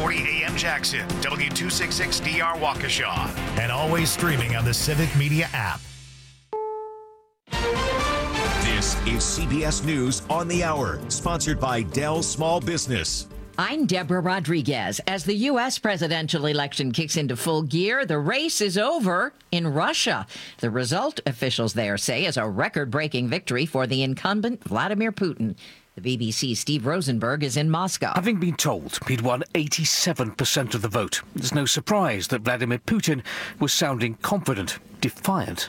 640 AM Jackson, W266DR Waukesha, and always streaming on the Civic Media app. This is CBS News on the Hour, sponsored by Dell Small Business. I'm Deborah Rodriguez. As the U.S. presidential election kicks into full gear, the race is over in Russia. The result, officials there say, is a record-breaking victory for the incumbent Vladimir Putin. The BBC's Steve Rosenberg is in Moscow. Having been told he'd won 87% of the vote, it's no surprise that Vladimir Putin was sounding confident, defiant.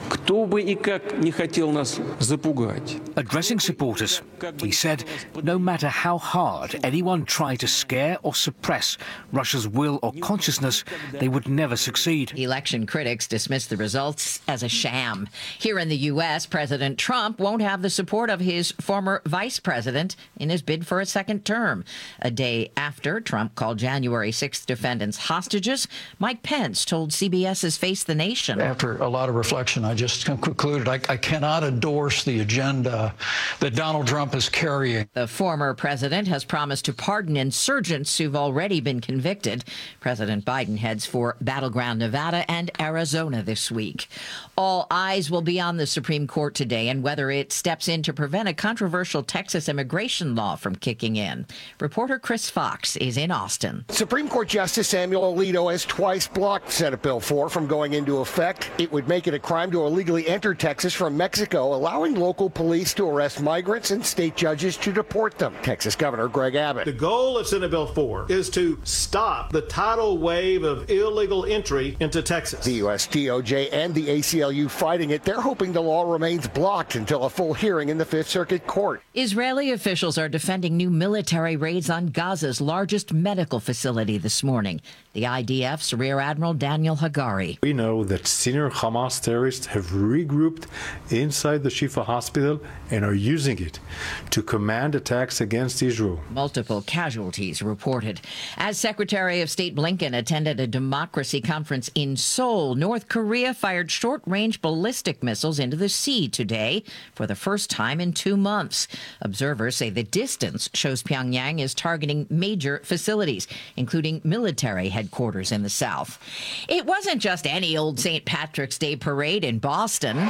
Addressing supporters, he said, no matter how hard anyone tried to scare or suppress Russia's will or consciousness, they would never succeed. Election critics dismiss the results as a sham. Here in the U.S., President Trump won't have the support of his former vice president in his bid for a second term. A day after Trump called January 6th defendants hostages, Mike Pence told CBS's Face the Nation. After a lot of reflection, I just concluded I cannot endorse the agenda that Donald Trump is carrying. The former president has promised to pardon insurgents who've already been convicted. President Biden heads for battleground Nevada and Arizona this week. All eyes will be on the Supreme Court today and whether it steps in to prevent a controversial Texas immigration law from kicking in. Reporter Chris Fox is in Austin. Supreme Court Justice Samuel Alito has twice blocked Senate Bill 4 from going into effect. It would make it a crime to illegally enter Texas from Mexico, allowing local police to arrest migrants and state judges to deport them. Texas Governor Greg Abbott. The goal of Senate Bill 4 is to stop the tidal wave of illegal entry into Texas. The U.S. DOJ and the ACLU fighting it. They're hoping the law remains blocked until a full hearing in the Fifth Circuit Court. Israeli officials are defending new military raids on Gaza's largest medical facility this morning. The IDF's Rear Admiral Daniel Hagari. We know that senior Hamas terrorists have regrouped inside the Shifa hospital and are using it to command attacks against Israel. Multiple casualties reported. As Secretary of State Blinken attended a democracy conference in Seoul, North Korea fired short-range ballistic missiles into the sea today for the first time in 2 months. Observers say the distance shows Pyongyang is targeting major facilities, including military headquarters in the south. It wasn't just any old St. Patrick's Day parade in Boston.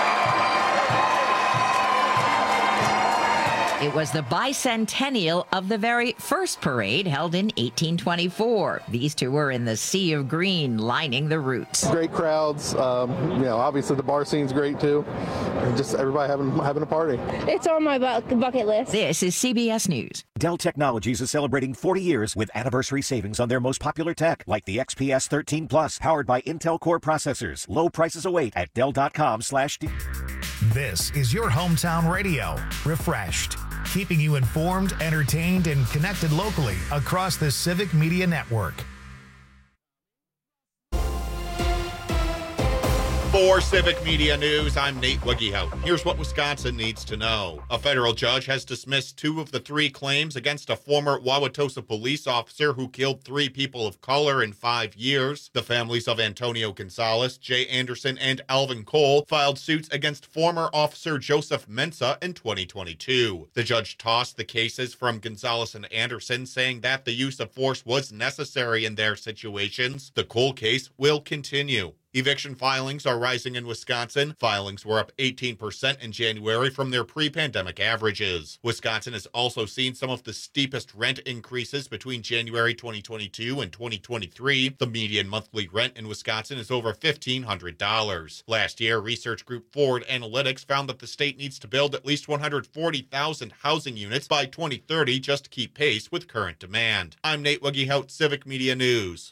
It was the bicentennial of the very first parade held in 1824. These two were in the sea of green lining the routes. Great crowds. Obviously the bar scene's great too. And just everybody having a party. It's on my bucket list. This is CBS News. Dell Technologies is celebrating 40 years with anniversary savings on their most popular tech, like the XPS 13 Plus, powered by Intel Core processors. Low prices await at Dell.com/. This is your hometown radio, refreshed, keeping you informed, entertained, and connected locally across the Civic Media Network. For Civic Media News, I'm Nate Wiggyhout. Here's what Wisconsin needs to know. A federal judge has dismissed 2 of the 3 claims against a former Wauwatosa police officer who killed 3 people of color in 5 years. The families of Antonio Gonzalez, Jay Anderson, and Alvin Cole filed suits against former officer Joseph Mensah in 2022. The judge tossed the cases from Gonzalez and Anderson, saying that the use of force was necessary in their situations. The Cole case will continue. Eviction filings are rising in Wisconsin. Filings were up 18% in January from their pre-pandemic averages. Wisconsin has also seen some of the steepest rent increases between January 2022 and 2023. The median monthly rent in Wisconsin is over $1,500. Last year, research group Forward Analytics found that the state needs to build at least 140,000 housing units by 2030 just to keep pace with current demand. I'm Nate Wiggyhout, Civic Media News.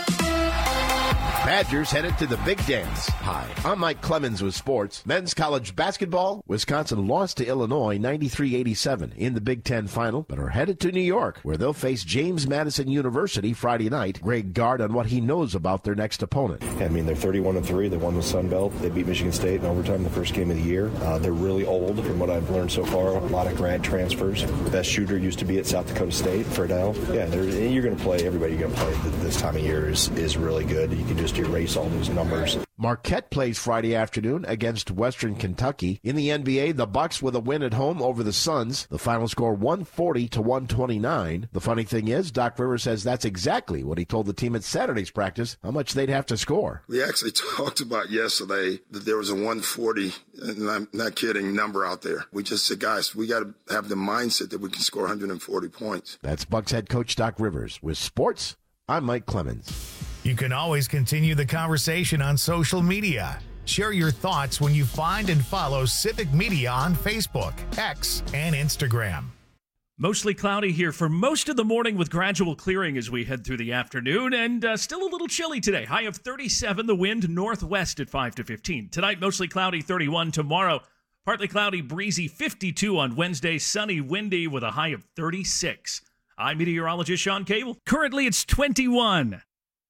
Badgers headed to the big dance. Hi, I'm Mike Clemens with sports. Men's college basketball, Wisconsin lost to Illinois 93-87 in the Big Ten final, but are headed to New York, where they'll face James Madison University Friday night. Greg Gard on what he knows about their next opponent. They're 31-3. They won the Sun Belt. They beat Michigan State in overtime the first game of the year. They're really old, from what I've learned so far. A lot of grad transfers. The best shooter used to be at South Dakota State, Friedel. Yeah, you're going to play. Everybody you're going to play this time of year is really good. can just erase all those numbers. Marquette plays Friday afternoon against Western Kentucky. In the NBA, the Bucks with a win at home over the Suns. The final score 140-129. The funny thing is, Doc Rivers says that's exactly what he told the team at Saturday's practice, how much they'd have to score. We actually talked about yesterday that there was a 140, and I'm not kidding, number out there. We just said, guys, we got to have the mindset that we can score 140 points. That's Bucks head coach Doc Rivers. With sports, I'm Mike Clemens. You can always continue the conversation on social media. Share your thoughts when you find and follow Civic Media on Facebook, X, and Instagram. Mostly cloudy here for most of the morning with gradual clearing as we head through the afternoon, and still a little chilly today. High of 37, the wind northwest at 5 to 15. Tonight, mostly cloudy, 31. Tomorrow, partly cloudy, breezy, 52 on Wednesday. Sunny, windy with a high of 36. I'm meteorologist Sean Cable. Currently, it's 21.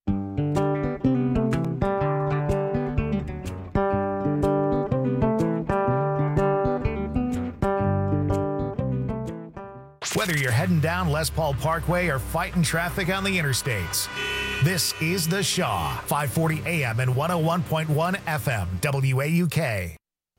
Whether you're heading down Les Paul Parkway or fighting traffic on the interstates, this is The Shaw, 540 AM and 101.1 FM, WAUK.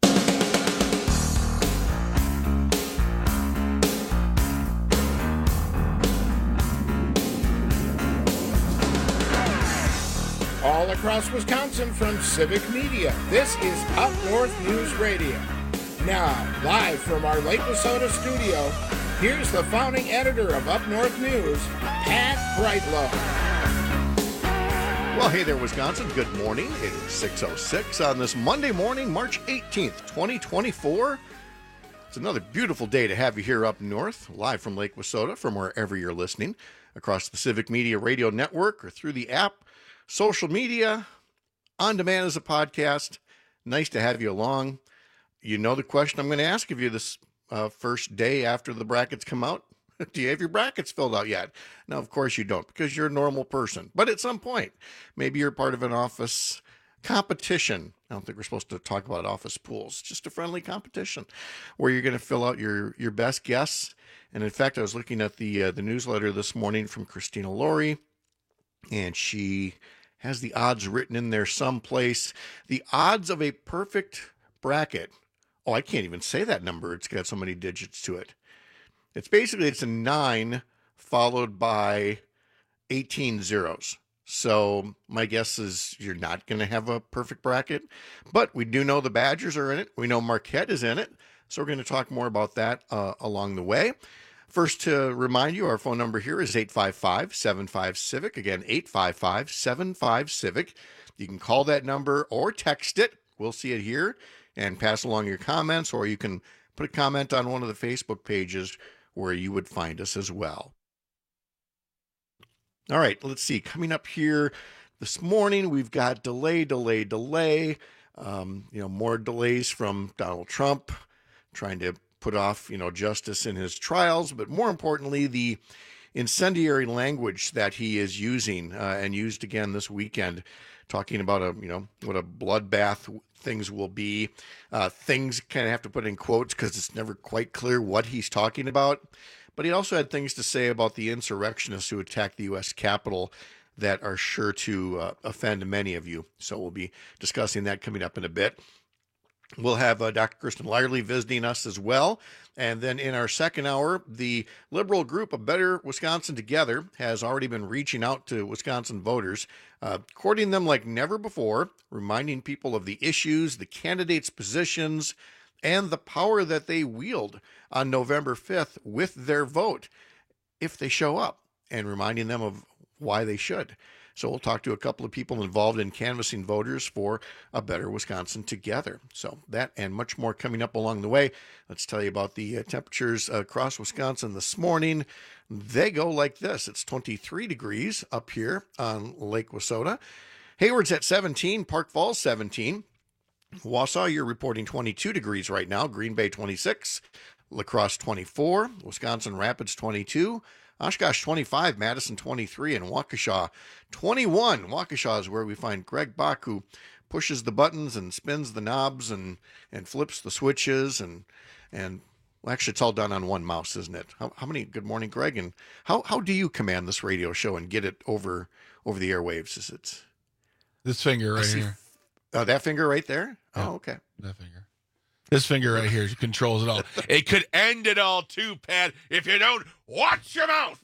All across Wisconsin from Civic Media, this is Up North News Radio. Now, live from our Lake Wissota studio, here's the founding editor of Up North News, Pat Brightlow. Well, hey there, Wisconsin. Good morning. It is 6:06 on this Monday morning, March 18th, 2024. It's another beautiful day to have you here up north, live from Lake Wissota, from wherever you're listening, across the Civic Media Radio Network or through the app, social media, on demand as a podcast. Nice to have you along. You know the question I'm going to ask of you this first day after the brackets come out. Do you have your brackets filled out yet? Now, of course you don't, because you're a normal person. But at some point, maybe you're part of an office competition. I don't think we're supposed to talk about office pools. Just a friendly competition where you're going to fill out your best guess. And in fact, I was looking at the newsletter this morning from Christina Laurie, and she has the odds written in there someplace. The odds of a perfect bracket. Oh, I can't even say that number. It's got so many digits to it. It's a 9 followed by 18 zeros. So my guess is you're not going to have a perfect bracket, but we do know the Badgers are in it. We know Marquette is in it. So we're going to talk more about that along the way. First, to remind you, our phone number here is 855-75-CIVIC. Again, 855-75-CIVIC. You can call that number or text it. We'll see it here and pass along your comments, or you can put a comment on one of the Facebook pages where you would find us as well. All right, let's see. Coming up here this morning, we've got delay. More delays from Donald Trump trying to put off, justice in his trials, but more importantly, the incendiary language that he is using and used again this weekend, talking about what a bloodbath things will be. Things kind of have to put in quotes because it's never quite clear what he's talking about. But he also had things to say about the insurrectionists who attacked the U.S. Capitol that are sure to offend many of you. So we'll be discussing that coming up in a bit. We'll have Dr. Kristen Lyerly visiting us as well. And then in our second hour, the liberal group, A Better Wisconsin Together, has already been reaching out to Wisconsin voters, courting them like never before, reminding people of the issues, the candidates' positions, and the power that they wield on November 5th with their vote if they show up, and reminding them of why they should. So we'll talk to a couple of people involved in canvassing voters for A Better Wisconsin Together. So that and much more coming up along the way. Let's tell you about the temperatures across Wisconsin this morning. They go like this. It's 23 degrees up here on Lake Wissota. Hayward's at 17, Park Falls 17. Wausau, you're reporting 22 degrees right now. Green Bay 26, La Crosse 24, Wisconsin Rapids 22, Oshkosh 25, Madison 23, and Waukesha 21. Waukesha is where we find Greg Bach, who pushes the buttons and spins the knobs and flips the switches and well, actually it's all done on one mouse, isn't it? How many? Good morning, Greg. And how do you command this radio show and get it over the airwaves? Is it This finger right here. Oh, that finger right there? Yeah. Oh, okay. That finger. This finger right here controls it all. It could end it all too, Pat, if you don't watch your mouth.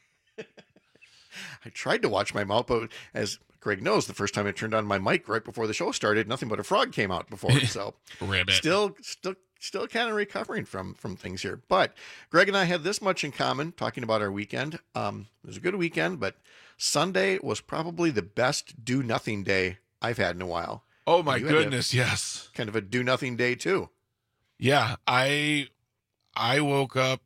I tried to watch my mouth, but as Greg knows, the first time I turned on my mic right before the show started, nothing but a frog came out before it. So still kind of recovering from things here. But Greg and I had this much in common talking about our weekend. It was a good weekend, but Sunday was probably the best do nothing day I've had in a while. Oh my goodness, yes. Kind of a do nothing day too. Yeah, I woke up.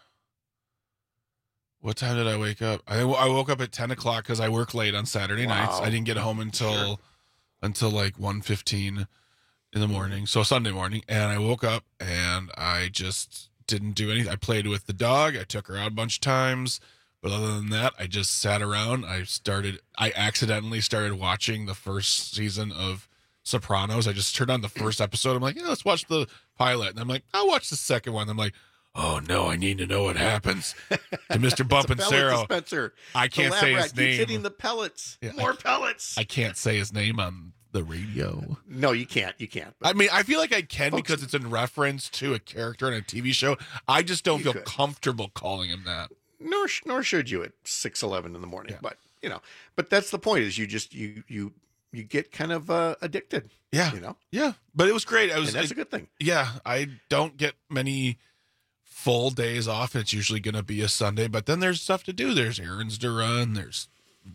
What time did I wake up? I woke up at 10 o'clock because I work late on Saturday nights. I didn't get home until like 1:15 in the morning, so Sunday morning. And I woke up and I just didn't do anything. I played with the dog. I took her out a bunch of times. But other than that, I just sat around. I accidentally started watching the first season of Sopranos. I just turned on the first episode. I'm like, yeah, let's watch the pilot. And I'm like, I'll watch the second one. I'm like, oh no, I need to know what happens to Mr. Bump and Sarah. Dispenser. I can't say his name. Keeps hitting the pellets. Yeah, more pellets. I can't say his name on the radio. No, you can't. You can't. I mean, I feel like I can because it's in reference to a character in a TV show. I just don't feel comfortable calling him that. Nor should you at 6:11 in the morning. Yeah. But that's the point. Is you just you get kind of addicted. Yeah. Yeah. But it was great. That's a good thing. Yeah. I don't get many full days off. It's usually going to be a Sunday, but then there's stuff to do. There's errands to run. There's,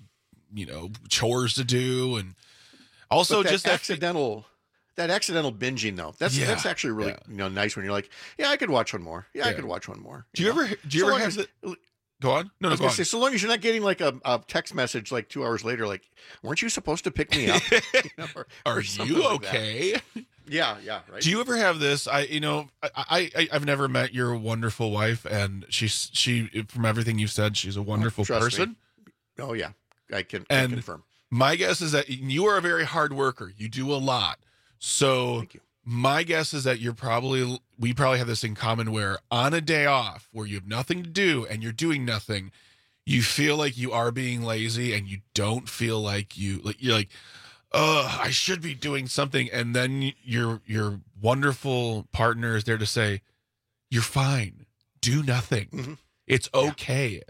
chores to do. And also just accidental binging though. That's actually really nice when you're like, yeah, I could watch one more. I could watch one more. Do you ever have the... Go on. No, I was going to say, so long as you're not getting like a text message like 2 hours later, like, weren't you supposed to pick me up? Are you okay? Yeah, right. Do you ever have this? I've never met your wonderful wife, and she from everything you've said, she's a wonderful person. Me. Oh yeah, I can confirm. My guess is that you are a very hard worker. You do a lot. So thank you. My guess is that we probably have this in common where on a day off where you have nothing to do and you're doing nothing, you feel like you are being lazy and you don't feel like you're like, oh, I should be doing something. And then your wonderful partner is there to say, you're fine. Do nothing. Mm-hmm. It's okay.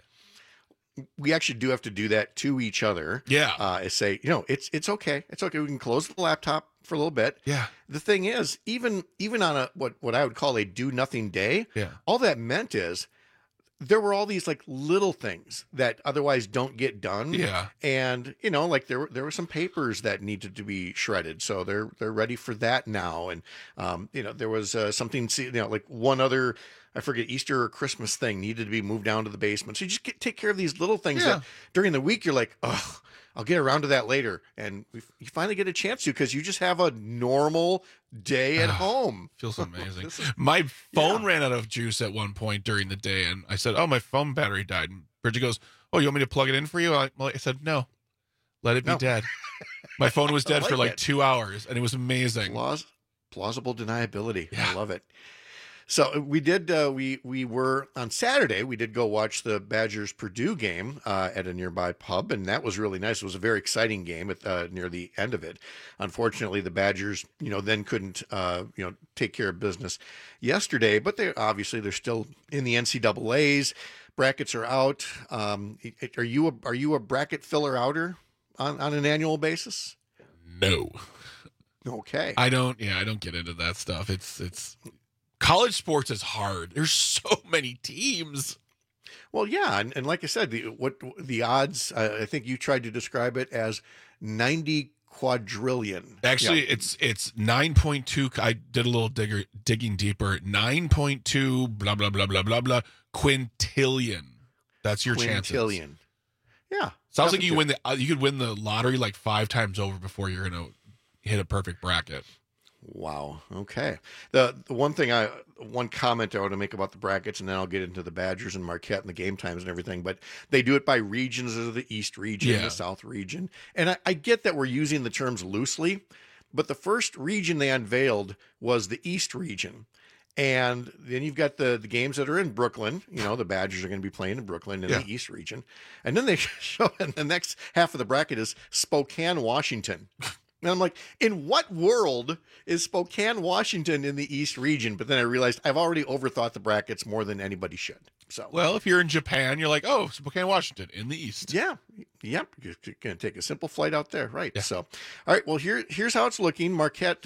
We actually do have to do that to each other. Yeah. Say, it's okay. It's okay. We can close the laptop for a little bit. Yeah. The thing is, even on a what I would call a do nothing day, all that meant is there were all these like little things that otherwise don't get done. Yeah. And like there were some papers that needed to be shredded, so they're ready for that now. And there was something like one other, I forget, Easter or Christmas thing needed to be moved down to the basement. So you just take care of these little things that during the week you're like, oh, I'll get around to that later. And you finally get a chance to because you just have a normal day at home. Feels amazing. My phone ran out of juice at one point during the day, and I said, oh, my phone battery died. And Bridget goes, oh, you want me to plug it in for you? I said, no, let it be dead. My phone was dead for like 2 hours, and it was amazing. Plausible deniability. Yeah. I love it. So we did. We were on Saturday. We did go watch the Badgers Purdue game at a nearby pub, and that was really nice. It was a very exciting game at near the end of it. Unfortunately, the Badgers, then couldn't, take care of business yesterday. But they're still in the NCAA's. Brackets are out. Are you a bracket filler outer on an annual basis? No. Okay. I don't get into that stuff. It's. College sports is hard. There's so many teams. Well, yeah, and like I said, the odds? I think you tried to describe it as 90 quadrillion. Actually, it's 9.2. I did a little digging deeper. 9.2 blah blah blah blah blah blah quintillion. That's your chances. Quintillion. Yeah, sounds like you could win the lottery like 5 times over before you're gonna hit a perfect bracket. Wow. Okay. The one comment I want to make about the brackets, and then I'll get into the Badgers and Marquette and the game times and everything, but they do it by regions of the East region, the South region. And I get that we're using the terms loosely, but the first region they unveiled was the East region. And then you've got the games that are in Brooklyn. You know, the Badgers are going to be playing in Brooklyn in the East region. And then they show in the next half of the bracket is Spokane, Washington. And I'm like, in what world is Spokane, Washington in the East region? But then I realized I've already overthought the brackets more than anybody should. So, well, if you're in Japan, you're like, oh, Spokane, Washington in the East. Yeah. Yep. You're going to take a simple flight out there. Right. Yeah. So, all right. Well, here's how it's looking. Marquette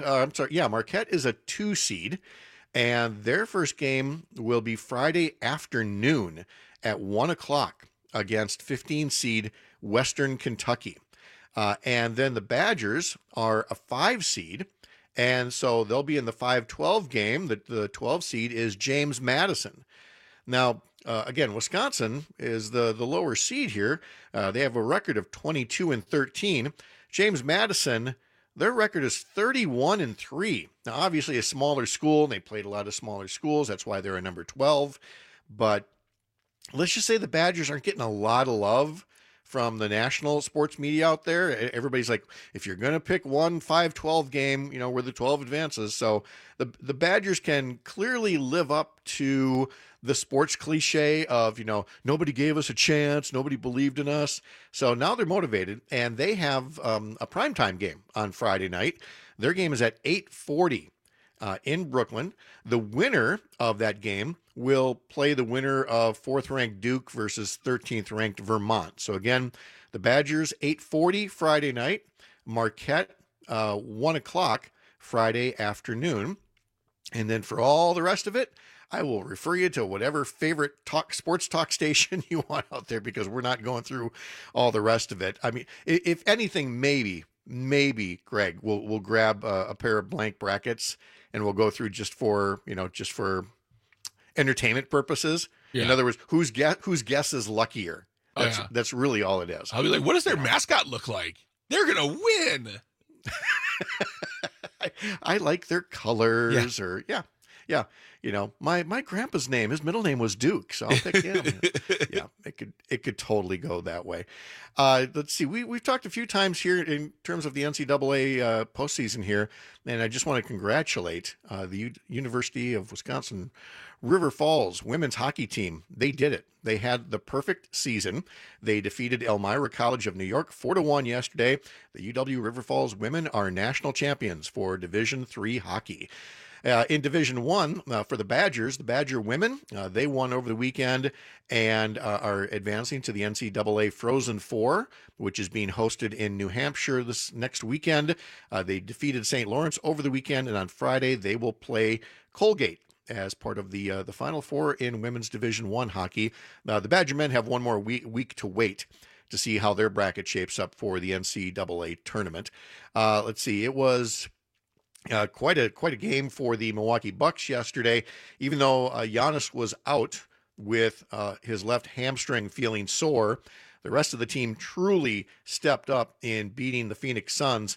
is a 2 seed, and their first game will be Friday afternoon at 1:00 against 15 seed Western Kentucky. And then the Badgers are a 5 seed, and so they'll be in the 5-12 game. The 12 seed is James Madison. Now, again, Wisconsin is the lower seed here. They have a record of 22-13. James Madison, their record is 31-3. Now, obviously, a smaller school. They played a lot of smaller schools. That's why they're a number 12. But let's just say the Badgers aren't getting a lot of love from the national sports media out there. Everybody's like, if you're going to pick one 5-12 game, you know, where the 12 advances. So the Badgers can clearly live up to the sports cliche of, you know, nobody gave us a chance, nobody believed in us. So now they're motivated, and they have a primetime game on Friday night. Their game is at 8:40 in Brooklyn. The winner of that game will play the winner of 4th-ranked Duke versus 13th-ranked Vermont. So again, the Badgers 8:40 Friday night, Marquette 1:00 Friday afternoon. And then for all the rest of it, I will refer you to whatever favorite sports talk station you want out there, because we're not going through all the rest of it. I mean, if anything, maybe Greg will grab a pair of blank brackets and we'll go through just for entertainment purposes. Yeah. In other words, whose guess is luckier? That's really all it is. I'll be like, what does their mascot look like? They're gonna win. I like their colors, yeah. You know, my grandpa's name, his middle name was Duke, so I'll pick him. Yeah, it could totally go that way. Let's see, we've talked a few times here in terms of the NCAA postseason here, and I just want to congratulate the University of Wisconsin River Falls women's hockey team. They did it. They had the perfect season. They defeated Elmira College of New York 4-1 yesterday. The UW River Falls women are national champions for Division III hockey. In Division I, for the Badgers, the Badger women, they won over the weekend and are advancing to the NCAA Frozen Four, which is being hosted in New Hampshire this next weekend. They defeated St. Lawrence over the weekend, and on Friday they will play Colgate as part of the Final Four in women's Division I hockey. The Badger men have one more week to wait to see how their bracket shapes up for the NCAA tournament. Let's see, it was quite a game for the Milwaukee Bucks yesterday. Even though Giannis was out with his left hamstring feeling sore, the rest of the team truly stepped up in beating the Phoenix Suns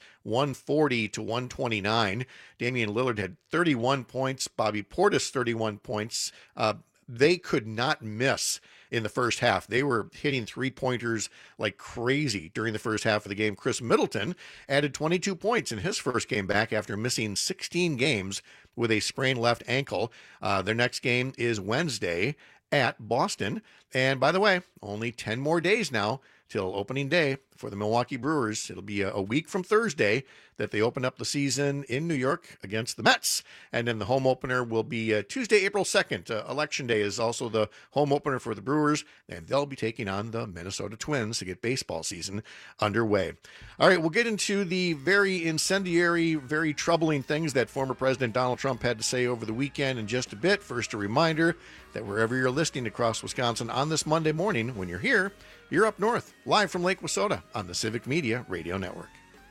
140-129. Damian Lillard had 31 points. Bobby Portis 31 points. They could not miss in the first half. They were hitting three-pointers like crazy during the first half of the game. Chris Middleton added 22 points in his first game back after missing 16 games with a sprained left ankle. Their next game is Wednesday at Boston. And by the way, only 10 more days now till opening day for the Milwaukee Brewers. It'll be a week from Thursday that they open up the season in New York against the Mets. And then the home opener will be Tuesday, April 2nd. Election Day is also the home opener for the Brewers, and they'll be taking on the Minnesota Twins to get baseball season underway. All right, we'll get into the very incendiary, very troubling things that former President Donald Trump had to say over the weekend in just a bit. First, a reminder that wherever you're listening across Wisconsin on this Monday morning, when you're here, you're up north, live from Lake Wissota on the Civic Media Radio Network.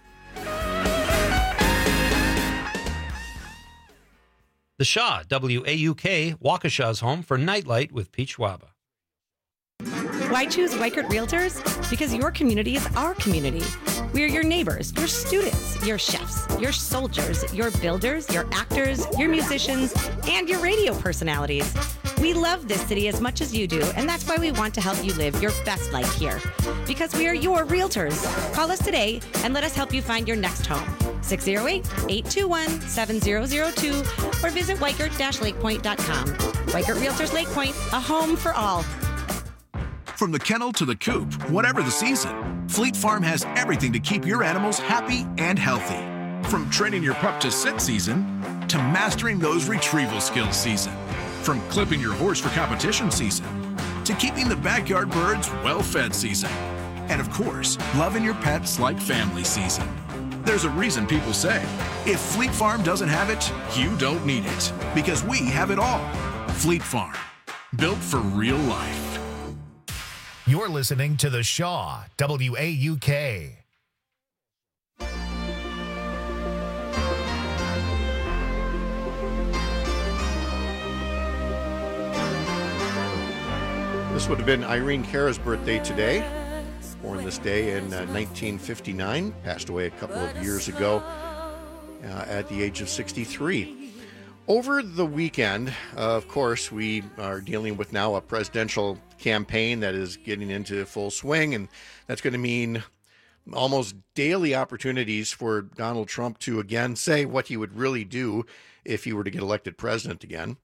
The Shaw, WAUK, Waukesha's home for Nightlight with Pete Schwaba. Why choose Weichert Realtors? Because your community is our community. We're your neighbors, your students, your chefs, your soldiers, your builders, your actors, your musicians, and your radio personalities. We love this city as much as you do, and that's why we want to help you live your best life here. Because we are your realtors. Call us today and let us help you find your next home. 608-821-7002 or visit Weichert-lakepoint.com. Weichert Realtors Lake Point, a home for all. From the kennel to the coop, whatever the season, Fleet Farm has everything to keep your animals happy and healthy. From training your pup to sit season to mastering those retrieval skills season. From clipping your horse for competition season to keeping the backyard birds well-fed season. And of course, loving your pets like family season. There's a reason people say, if Fleet Farm doesn't have it, you don't need it. Because we have it all. Fleet Farm, built for real life. You're listening to The Shaw, WAUK. This would have been Irene Cara's birthday today. Born this day in 1959. Passed away a couple of years ago at the age of 63. Over the weekend, of course, we are dealing with now a presidential campaign that is getting into full swing, and that's going to mean almost daily opportunities for Donald Trump to again say what he would really do if he were to get elected president again.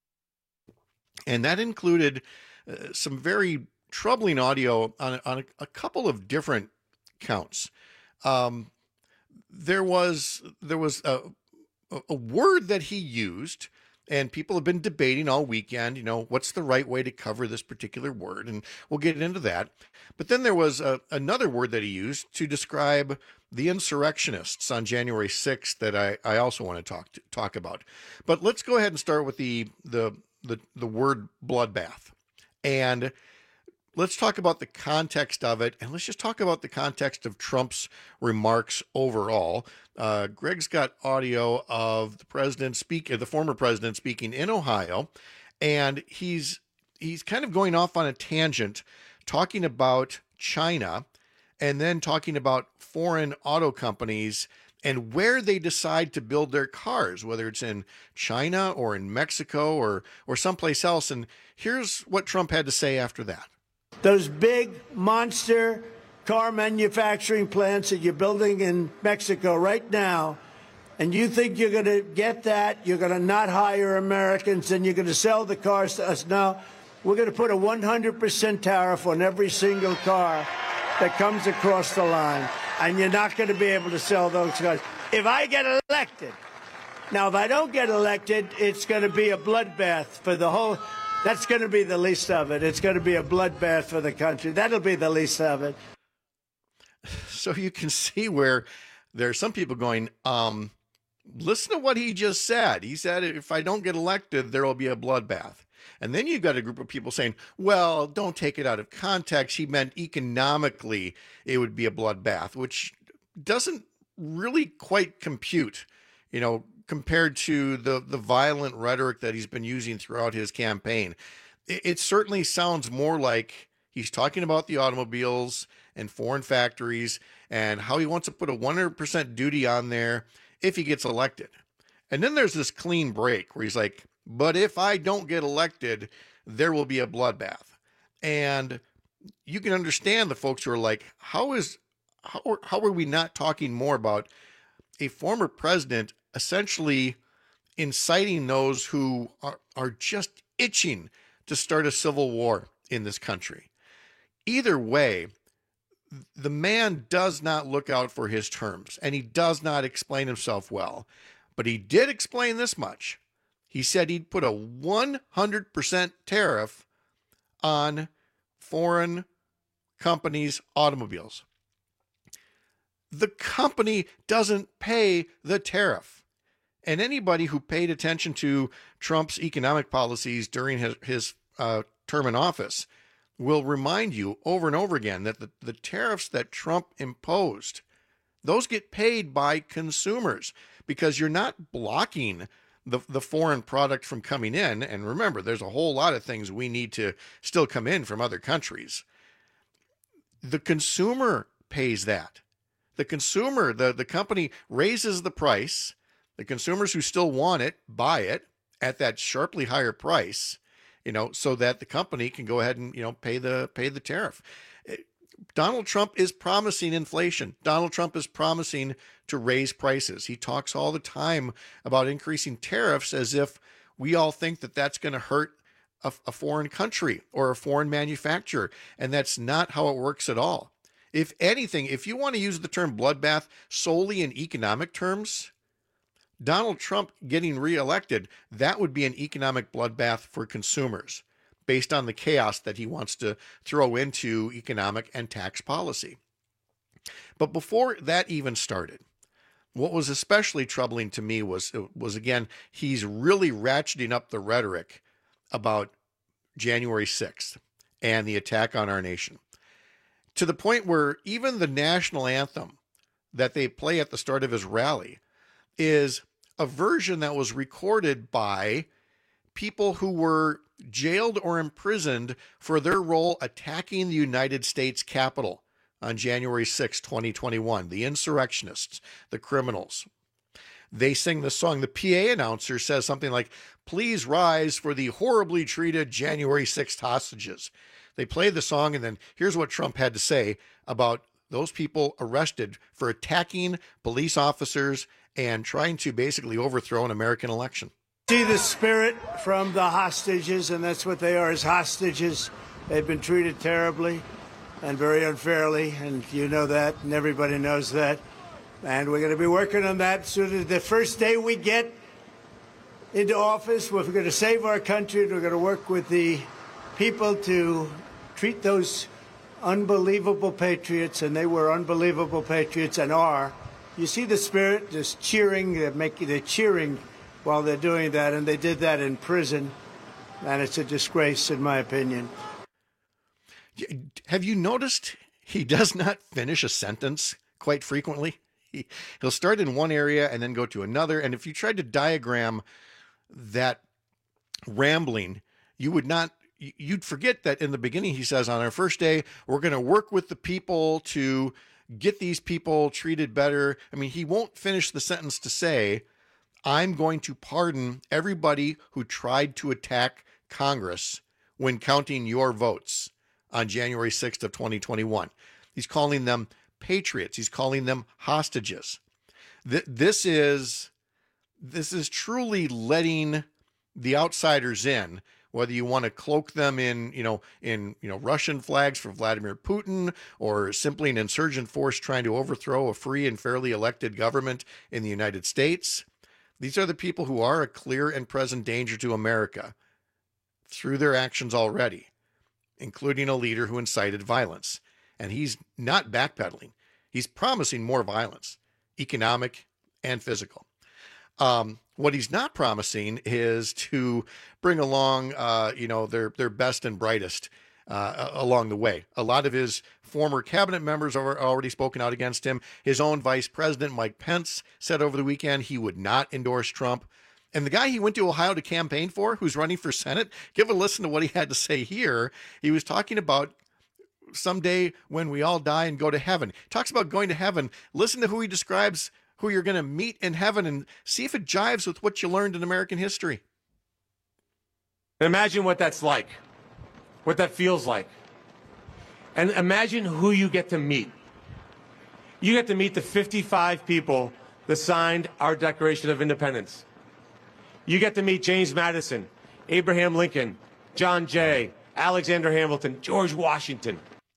And that included some very troubling audio on a couple of different counts. There was a word that he used, and people have been debating all weekend, what's the right way to cover this particular word, and we'll get into that. But then there was another word that he used to describe the insurrectionists on January 6th that I also want to talk about. But let's go ahead and start with the word bloodbath. And let's talk about the context of it, and let's just talk about the context of Trump's remarks overall. Greg's got audio of the former president speaking in Ohio, and he's kind of going off on a tangent, talking about China, and then talking about foreign auto companies and where they decide to build their cars, whether it's in China or in Mexico or someplace else. And here's what Trump had to say after that. Those big monster car manufacturing plants that you're building in Mexico right now, and you think you're going to get that, you're going to not hire Americans, and you're going to sell the cars to us. No, we're going to put a 100% tariff on every single car that comes across the line, and you're not going to be able to sell those cars. If I get elected, now if I don't get elected, it's going to be a bloodbath for the whole... That's going to be the least of it. It's going to be a bloodbath for the country. That'll be the least of it. So you can see where there are some people going, listen to what he just said. He said, if I don't get elected, there will be a bloodbath. And then you've got a group of people saying, well, don't take it out of context. He meant economically it would be a bloodbath, which doesn't really quite compute, compared to the violent rhetoric that he's been using throughout his campaign. It certainly sounds more like he's talking about the automobiles and foreign factories and how he wants to put a 100% duty on there if he gets elected. And then there's this clean break where he's like, but if I don't get elected, there will be a bloodbath. And you can understand the folks who are like, how are we not talking more about a former president essentially inciting those who are just itching to start a civil war in this country? Either way, the man does not look out for his terms, and he does not explain himself well. But he did explain this much. He said he'd put a 100% tariff on foreign companies' automobiles. The company doesn't pay the tariff. And anybody who paid attention to Trump's economic policies during his term in office will remind you over and over again that the tariffs that Trump imposed, those get paid by consumers because you're not blocking the foreign product from coming in. And remember, there's a whole lot of things we need to still come in from other countries. The consumer pays that. The consumer, the company raises the price. The consumers who still want it buy it at that sharply higher price, so that the company can go ahead and, pay the tariff. Donald Trump is promising inflation. Donald Trump is promising to raise prices. He talks all the time about increasing tariffs as if we all think that that's going to hurt a foreign country or a foreign manufacturer. And that's not how it works at all. If anything, if you want to use the term bloodbath solely in economic terms, Donald Trump getting reelected, that would be an economic bloodbath for consumers based on the chaos that he wants to throw into economic and tax policy. But before that even started, what was especially troubling to me was again, he's really ratcheting up the rhetoric about January 6th and the attack on our nation, to the point where even the national anthem that they play at the start of his rally is a version that was recorded by people who were jailed or imprisoned for their role attacking the United States Capitol on January 6, 2021, the insurrectionists, the criminals. They sing the song. The PA announcer says something like, "Please rise for the horribly treated January 6th hostages." They play the song, and then here's what Trump had to say about those people arrested for attacking police officers and trying to basically overthrow an American election. See the spirit from the hostages, and that's what they are, as hostages. They've been treated terribly and very unfairly, and you know that, and everybody knows that. And we're going to be working on that soon as the first day we get into office. We're going to save our country, and we're going to work with the people to treat those unbelievable patriots, and they were unbelievable patriots and are. You see the spirit just cheering, they're cheering while they're doing that, and they did that in prison, and it's a disgrace in my opinion. Have you noticed he does not finish a sentence quite frequently? He'll start in one area and then go to another, and if you tried to diagram that rambling, you'd forget that in the beginning he says, on our first day, we're going to work with the people to get these people treated better. I mean, he won't finish the sentence to say, I'm going to pardon everybody who tried to attack Congress when counting your votes on January 6th of 2021. He's calling them patriots. He's calling them hostages. This is truly letting the outsiders in, whether you want to cloak them in Russian flags for Vladimir Putin, or simply an insurgent force trying to overthrow a free and fairly elected government in the United States. These are the people who are a clear and present danger to America through their actions already, including a leader who incited violence. And he's not backpedaling. He's promising more violence, economic and physical. What he's not promising is to bring along, their best and brightest along the way. A lot of his former cabinet members are already spoken out against him. His own vice president, Mike Pence, said over the weekend he would not endorse Trump. And the guy he went to Ohio to campaign for, who's running for Senate, give a listen to what he had to say here. He was talking about someday when we all die and go to heaven. He talks about going to heaven. Listen to who he describes, who you're going to meet in heaven, and see if it jives with what you learned in American history. Imagine what that's like, what that feels like. And imagine who you get to meet. You get to meet the 55 people that signed our Declaration of Independence. You get to meet James Madison, Abraham Lincoln, John Jay, Alexander Hamilton, George Washington.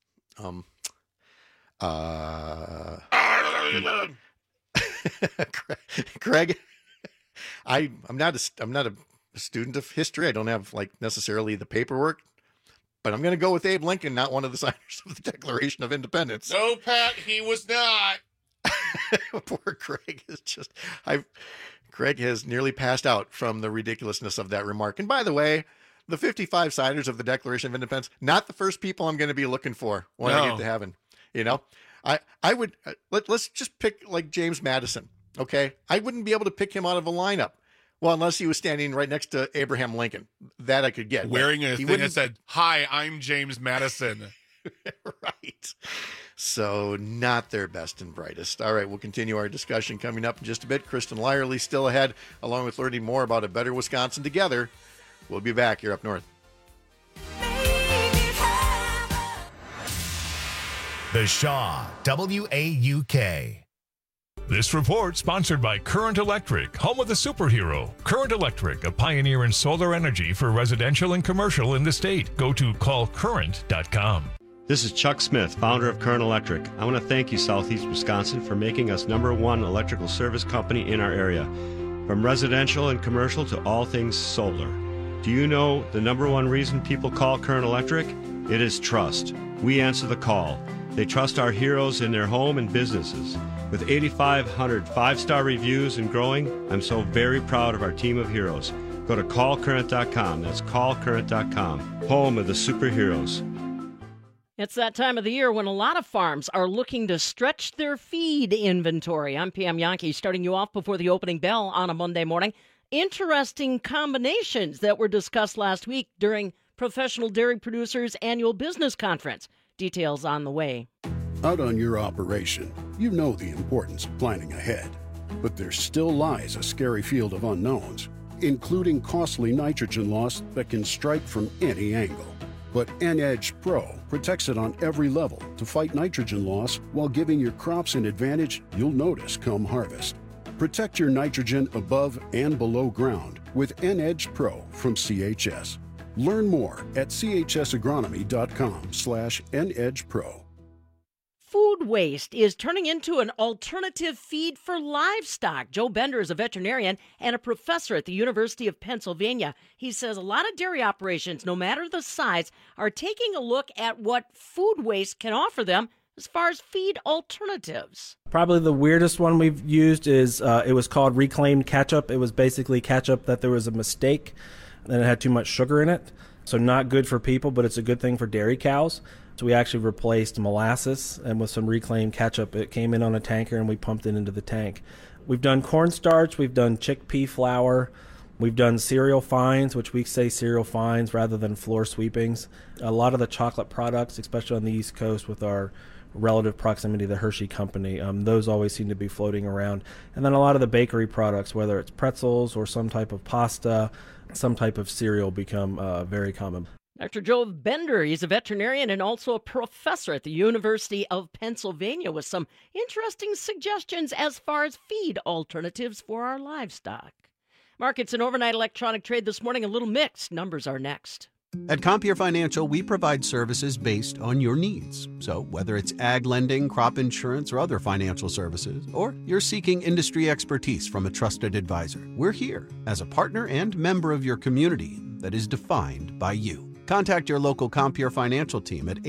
Craig, I'm not a student of history. I don't have necessarily the paperwork, but I'm going to go with Abe Lincoln, not one of the signers of the Declaration of Independence. No, Pat, he was not. Poor Craig is Craig has nearly passed out from the ridiculousness of that remark. And by the way, the 55 signers of the Declaration of Independence, not the first people I'm going to be looking for when I get to heaven. I would, let's just pick James Madison. Okay. I wouldn't be able to pick him out of a lineup. Well, unless he was standing right next to Abraham Lincoln, that I could get. Wearing a thing that said, "Hi, I'm James Madison." Right. So not their best and brightest. All right, we'll continue our discussion coming up in just a bit. Kristen Lyerly still ahead, along with learning more about a better Wisconsin together. We'll be back here up north. The Shaw, WAUK. This report sponsored by Current Electric, home of the superhero. Current Electric, a pioneer in solar energy for residential and commercial in the state. Go to callcurrent.com. This is Chuck Smith, founder of Current Electric. I want to thank you, Southeast Wisconsin, for making us #1 electrical service company in our area. From residential and commercial to all things solar. Do you know the #1 reason people call Current Electric? It is trust. We answer the call. They trust our heroes in their home and businesses. With 8,500 five-star reviews and growing, I'm so very proud of our team of heroes. Go to callcurrent.com. That's callcurrent.com. Home of the superheroes. It's that time of the year when a lot of farms are looking to stretch their feed inventory. I'm Pam Yankee, starting you off before the opening bell on a Monday morning. Interesting combinations that were discussed last week during Professional Dairy Producers Annual Business Conference. Details on the way. Out on your operation, you know the importance of planning ahead. But there still lies a scary field of unknowns, including costly nitrogen loss that can strike from any angle. But N-Edge Pro protects it on every level to fight nitrogen loss while giving your crops an advantage you'll notice come harvest. Protect your nitrogen above and below ground with N-Edge Pro from CHS. Learn more at chsagronomy.com/NEdgePro. Food waste is turning into an alternative feed for livestock. Joe Bender is a veterinarian and a professor at the University of Pennsylvania. He says a lot of dairy operations, no matter the size, are taking a look at what food waste can offer them as far as feed alternatives. Probably the weirdest one we've used is it was called reclaimed ketchup. It was basically ketchup that there was a mistake and it had too much sugar in it. So not good for people, but it's a good thing for dairy cows. So we actually replaced molasses and with some reclaimed ketchup. It came in on a tanker and we pumped it into the tank. We've done cornstarch, we've done chickpea flour, we've done cereal fines, which we say cereal fines rather than floor sweepings. A lot of the chocolate products, especially on the East Coast with our relative proximity to the Hershey Company, those always seem to be floating around. And then a lot of the bakery products, whether it's pretzels or some type of pasta, some type of cereal become very common. Dr. Joe Bender, he's a veterinarian and also a professor at the University of Pennsylvania with some interesting suggestions as far as feed alternatives for our livestock. Markets and overnight electronic trade this morning a little mixed. Numbers are next. At Compeer Financial, we provide services based on your needs. So whether it's ag lending, crop insurance, or other financial services, or you're seeking industry expertise from a trusted advisor, we're here as a partner and member of your community that is defined by you. Contact your local Compeer Financial team at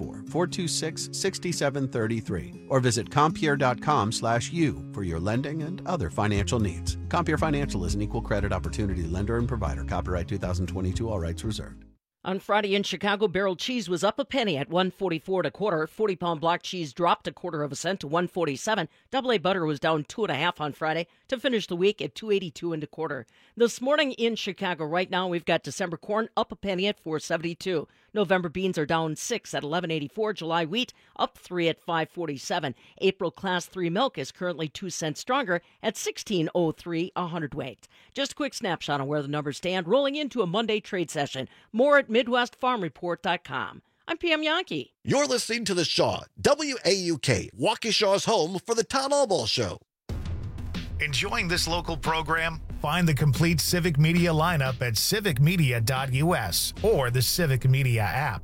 844-426-6733 or visit Compeer.com/you for your lending and other financial needs. Compeer Financial is an equal credit opportunity lender and provider. Copyright 2022, all rights reserved. On Friday in Chicago, barrel cheese was up a penny at $1.44 1/4. 40-pound block cheese dropped 1/4 cent to $1.47. Double-A butter was down 2.5 on Friday to finish the week at $2.82 1/4. This morning in Chicago, right now, we've got December corn up a penny at $4.72. November beans are down 6 at $11.84. July wheat up 3 at $5.47. April Class 3 milk is currently 2 cents stronger at $16.03 a hundredweight. Just a quick snapshot on where the numbers stand, rolling into a Monday trade session. More at MidwestFarmReport.com. I'm Pam Yankee. You're listening to The Shaw, WAUK, Waukesha's home for the Town Hall Ball Show. Enjoying this local program? Find the complete Civic Media lineup at civicmedia.us or the Civic Media app.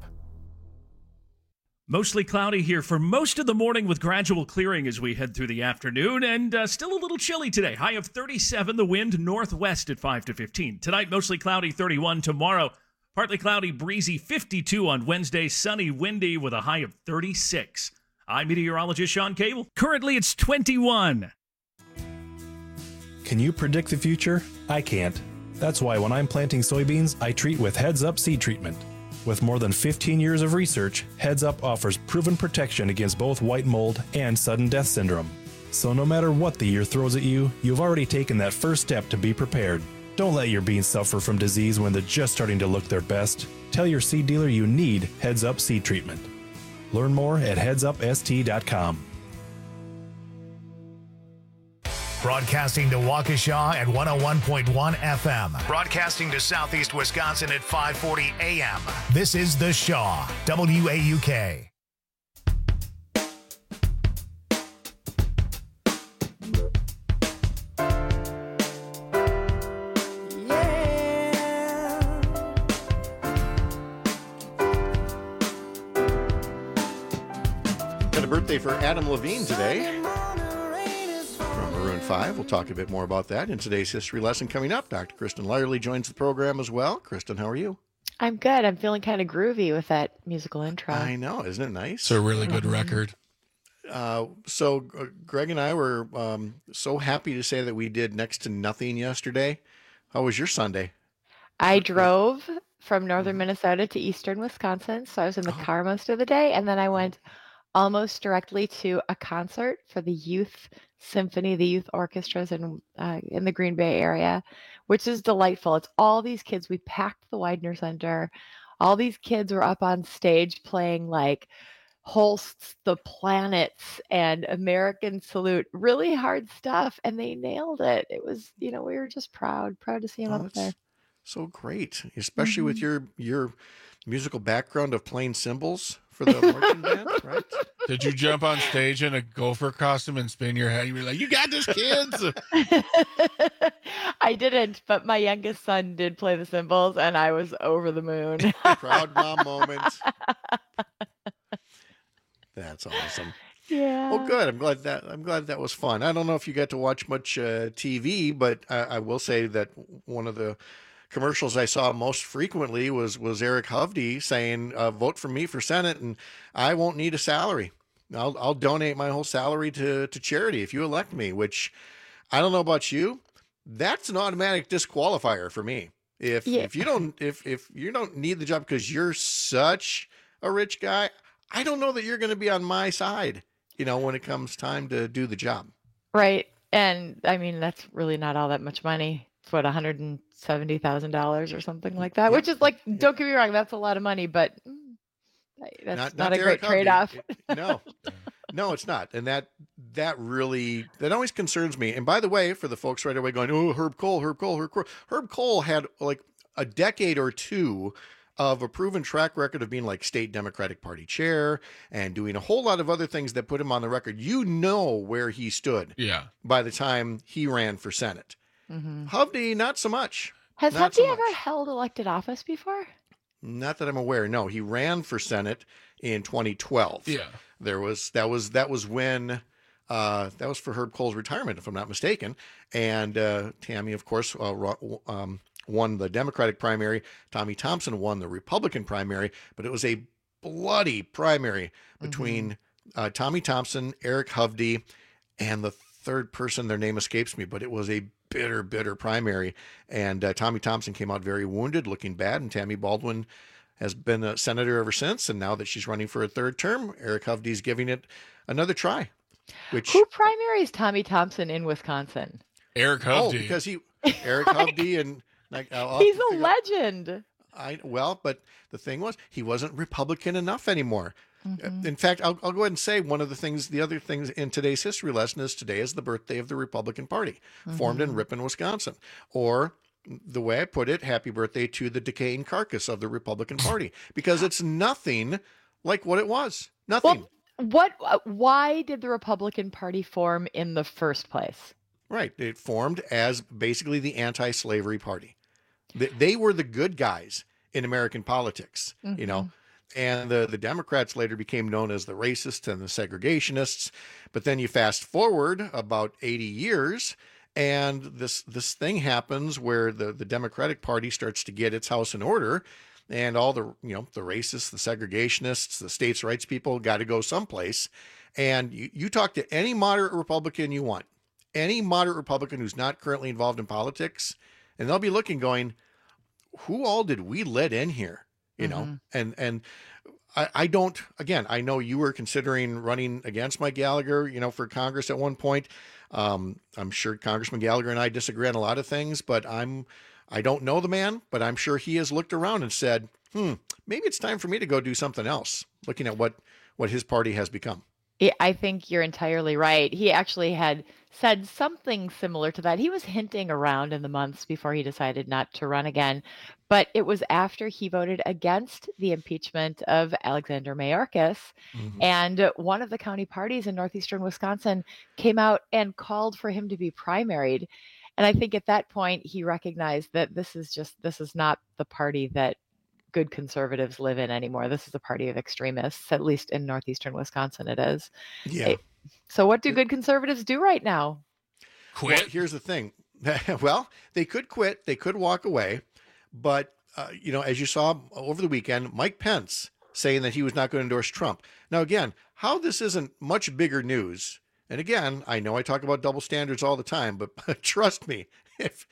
Mostly cloudy here for most of the morning with gradual clearing as we head through the afternoon, and still a little chilly today. High of 37, the wind northwest at 5 to 15. Tonight, mostly cloudy, 31. Tomorrow, partly cloudy, breezy, 52 on Wednesday. Sunny, windy with a high of 36. I'm meteorologist Sean Cable. Currently, it's 21. Can you predict the future? I can't. That's why when I'm planting soybeans, I treat with Heads Up seed treatment. With more than 15 years of research, Heads Up offers proven protection against both white mold and sudden death syndrome. So no matter what the year throws at you, you've already taken that first step to be prepared. Don't let your beans suffer from disease when they're just starting to look their best. Tell your seed dealer you need Heads Up seed treatment. Learn more at headsupst.com. Broadcasting to Waukesha at 101.1 FM. Broadcasting to Southeast Wisconsin at 540 AM. This is The Shaw, WAUK. birthday for Adam Levine today from Maroon 5. We'll talk a bit more about that in today's history lesson coming up. Dr. Kristen Lyerly joins the program as well. Kristen, how are you? I'm good. I'm feeling kind of groovy with that musical intro. I know. Isn't it nice? It's a really good record. So Greg and I were so happy to say that we did next to nothing yesterday. How was your Sunday? I drove from northern Minnesota to eastern Wisconsin, so I was in the car most of the day, and then I went almost directly to a concert for the youth symphony, the youth orchestras in the Green Bay area, which is delightful. It's all these kids. We packed the Widener Center. All these kids were up on stage playing like Holst's The Planets and American Salute, really hard stuff, and they nailed it. It was, we were just proud to see them up there. So great, especially with your musical background of playing cymbals for the marching band, right? Did you jump on stage in a gopher costume and spin your head? You were like, "You got this, kids!" I didn't, but my youngest son did play the cymbals, and I was over the moon. Proud mom moment. That's awesome. Yeah. Well, good. I'm glad that was fun. I don't know if you got to watch much TV, but I will say that one of the commercials I saw most frequently was Eric Hovde saying, "Vote for me for Senate, and I won't need a salary. I'll donate my whole salary to charity if you elect me." Which, I don't know about you, that's an automatic disqualifier for me. If you don't need the job because you're such a rich guy, I don't know that you're going to be on my side, when it comes time to do the job. Right. And I mean, that's really not all that much money. It's what, $170,000 or something like that, which is like, don't get me wrong, that's a lot of money, but that's not a great trade-off. No, it's not. And that always concerns me. And by the way, for the folks right away going, "Oh, Herb Kohl had like a decade or two of a proven track record of being like state Democratic Party chair and doing a whole lot of other things that put him on the record. Where he stood by the time he ran for Senate. Mm-hmm. Hovde, not so much. Has Hovde ever held elected office before? Not that I'm aware. No, he ran for Senate in 2012. Yeah, that was when that was for Herb Kohl's retirement, if I'm not mistaken. And Tammy, of course, won the Democratic primary. Tommy Thompson won the Republican primary, but it was a bloody primary between Tommy Thompson, Eric Hovde, and the third person, their name escapes me, but it was a bitter primary. And Tommy Thompson came out very wounded, looking bad, and Tammy Baldwin has been a senator ever since. And now that she's running for a third term, Eric Hovde's giving it another try. Who primaries Tommy Thompson in Wisconsin? Eric Hovde. Oh, because Eric Hovde and he's a legend. But the thing was, he wasn't Republican enough anymore. Mm-hmm. In fact, I'll go ahead and say the other things in today's history lesson is today is the birthday of the Republican Party, formed in Ripon, Wisconsin. Or the way I put it, happy birthday to the decaying carcass of the Republican Party, because it's nothing like what it was. Nothing. Well, why did the Republican Party form in the first place? Right. It formed as basically the anti-slavery party. They were the good guys in American politics, and the Democrats later became known as the racists and the segregationists. But then you fast forward about 80 years, and this thing happens where the Democratic Party starts to get its house in order, and all the the racists, the segregationists, the states' rights people got to go someplace. And you talk to any moderate Republican you want, any moderate Republican who's not currently involved in politics, and they'll be looking, going, who all did we let in here? And I don't, again, I know you were considering running against Mike Gallagher, for Congress at one point. I'm sure Congressman Gallagher and I disagree on a lot of things, but I don't know the man, but I'm sure he has looked around and said, maybe it's time for me to go do something else, looking at what his party has become. I think you're entirely right. He actually had said something similar to that. He was hinting around in the months before he decided not to run again. But it was after he voted against the impeachment of Alexander Mayorkas. Mm-hmm. And one of the county parties in northeastern Wisconsin came out and called for him to be primaried. And I think at that point, he recognized that this is not the party that good conservatives live in anymore. This is a party of extremists, at least in northeastern Wisconsin it is. Yeah. So what do good conservatives do right now? Quit. Well, here's the thing. Well, they could quit. They could walk away. But, as you saw over the weekend, Mike Pence saying that he was not going to endorse Trump. Now, again, how this isn't much bigger news. And again, I know I talk about double standards all the time, but trust me, if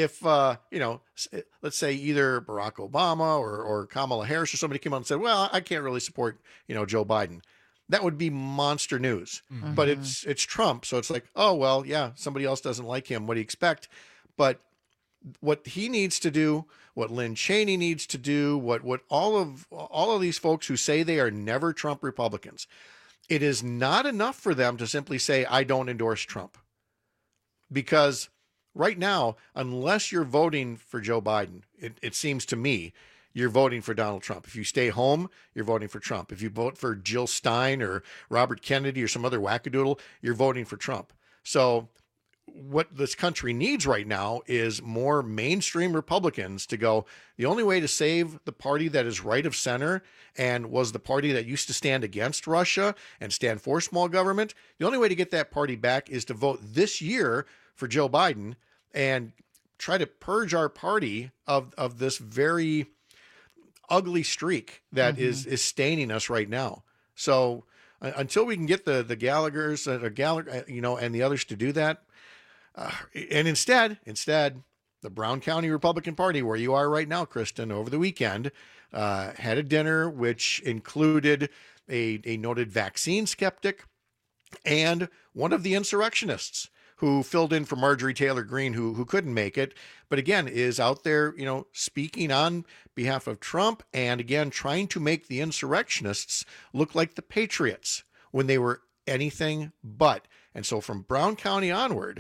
let's say either Barack Obama or Kamala Harris or somebody came out and said, well, I can't really support, Joe Biden, that would be monster news. Mm-hmm. But it's Trump. So it's like, oh, well, yeah, somebody else doesn't like him. What do you expect? But what he needs to do, what Lynn Cheney needs to do, what all of these folks who say they are never Trump Republicans, it is not enough for them to simply say, I don't endorse Trump. Because right now, unless you're voting for Joe Biden, it seems to me, you're voting for Donald Trump. If you stay home, you're voting for Trump. If you vote for Jill Stein or Robert Kennedy or some other wackadoodle, you're voting for Trump. So what this country needs right now is more mainstream Republicans to go, the only way to save the party that is right of center and was the party that used to stand against Russia and stand for small government, the only way to get that party back is to vote this year for Joe Biden and try to purge our party of this very ugly streak that is staining us right now. So until we can get the Gallaghers, and the others to do that, and instead, the Brown County Republican Party, where you are right now, Kristen, over the weekend, had a dinner which included a noted vaccine skeptic and one of the insurrectionists who filled in for Marjorie Taylor Greene, who couldn't make it, but again, is out there, speaking on behalf of Trump and again, trying to make the insurrectionists look like the patriots when they were anything but. And so from Brown County onward,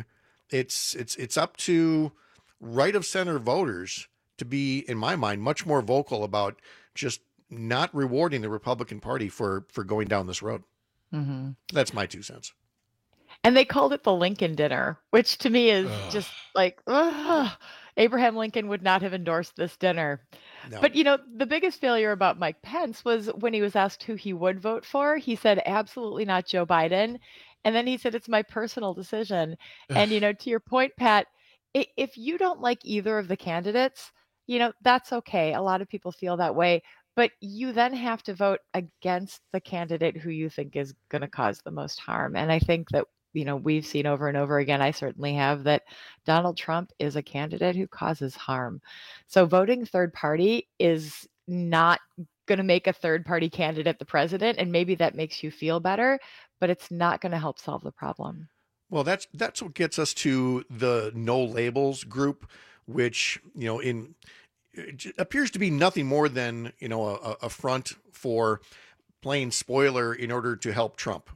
it's up to right of center voters to be, in my mind, much more vocal about just not rewarding the Republican Party for going down this road. Mm-hmm. That's my 2 cents. And they called it the Lincoln dinner, which to me is just like, Abraham Lincoln would not have endorsed this dinner. No. But, the biggest failure about Mike Pence was when he was asked who he would vote for, he said, absolutely not Joe Biden. And then he said, it's my personal decision. And, to your point, Pat, if you don't like either of the candidates, that's okay. A lot of people feel that way. But you then have to vote against the candidate who you think is going to cause the most harm. And I think that, we've seen over and over again, I certainly have, that Donald Trump is a candidate who causes harm. So voting third party is not going to make a third party candidate the president. And maybe that makes you feel better, but it's not going to help solve the problem. Well, that's what gets us to the no labels group, which, it appears to be nothing more than, a front for plain spoiler in order to help Trump.